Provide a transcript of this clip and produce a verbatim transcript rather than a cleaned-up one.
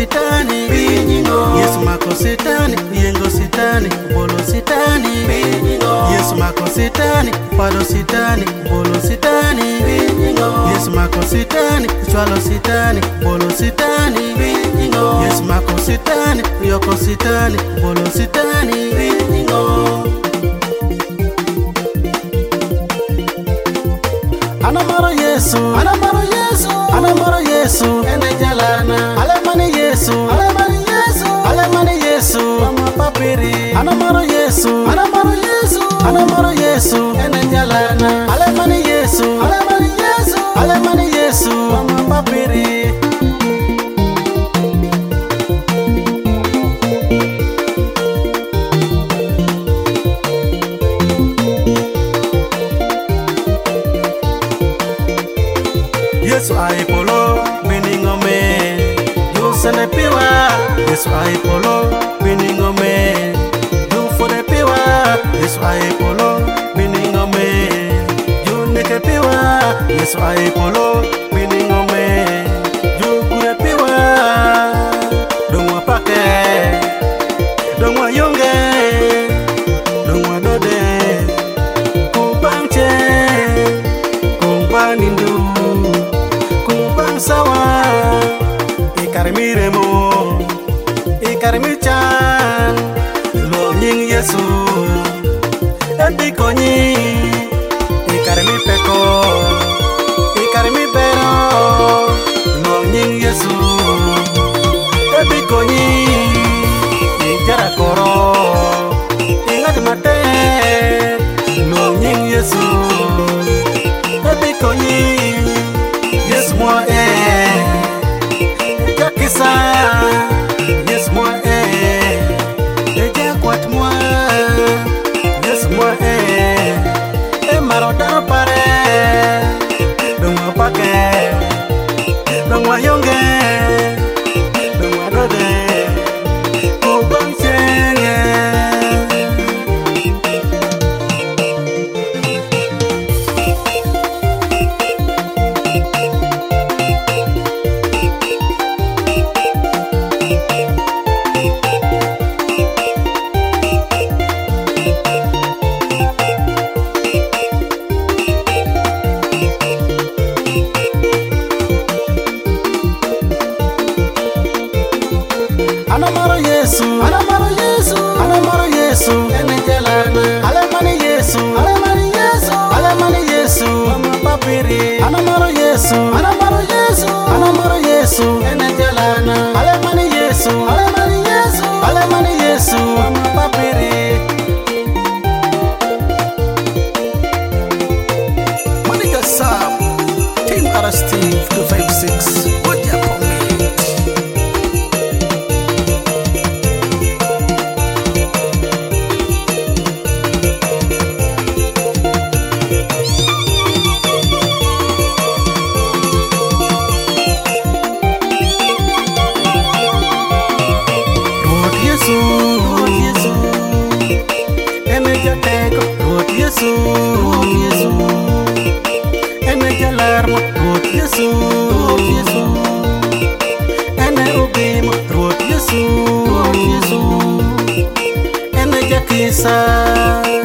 sitani pinyingo. Yesu mako sitani yengo sitani bolo sitani pinyingo. Yesu mako sitani pado sitani bolo sitani pinyingo. Yesu mako sitani chwalo sitani bolo sitani pinyingo. Yesu mako sitani yoko sitani bolo sitani pinyingo. Anamaro Yesu, Anamaro Yesu, Anamaro Yesu, ene jalana. Alemani Yesu, Alemani Yesu, Alemani Yesu, mama papiri. Anamaro Yesu, Anamaro Yesu, Anamaro Yesu, ene jalana. Alemani Yesu, Alemani Yesu, Alemani Yesu, mama papiri. Yesu aipolo biningome Yusene piwa Yesu aipolo biningome Yufode piwa Yesu aipolo biningome Yuneke piwa Yesu aipolo biningome Yugure piwa Dongwa pake Dongwa yonge Dongwa dode Kubanche Kumbanindu sawa ikarimiremo ikarimichan lo nying Yesu ebikonyi ikarimipeko ikarimibero lo nying Yesu ebikonyi ijarakoro ingadmate lo nying Yesu ebikonyi Yes moi eh Jakisa Yes moi eh Eja kwat moi Yes moi eh E marodaro pare Dongwa pake Dongwa yonge Dongwa dode Kubang cenge Anamaro Yesu, Anamaro Yesu, Anamaro Yesu, ene jalana. Alemani Yesu, Alemani Yesu, Alemani Yesu, mama papiri. Anamaro Yesu, Anamaro Yesu, Anamaro Yesu, ene jalana. Alemani Yesu, Alemani Yesu, Alemani Yesu, mama papiri. Monica Sam, Team Arasteve two five six. Good job for me. Lord Yesu, ene jateko, Lord Yesu, Lord Yesu, ene jalarmo, Lord Yesu, Lord Yesu, ene ubimo, Lord Yesu, Lord Yesu, ene jakisa.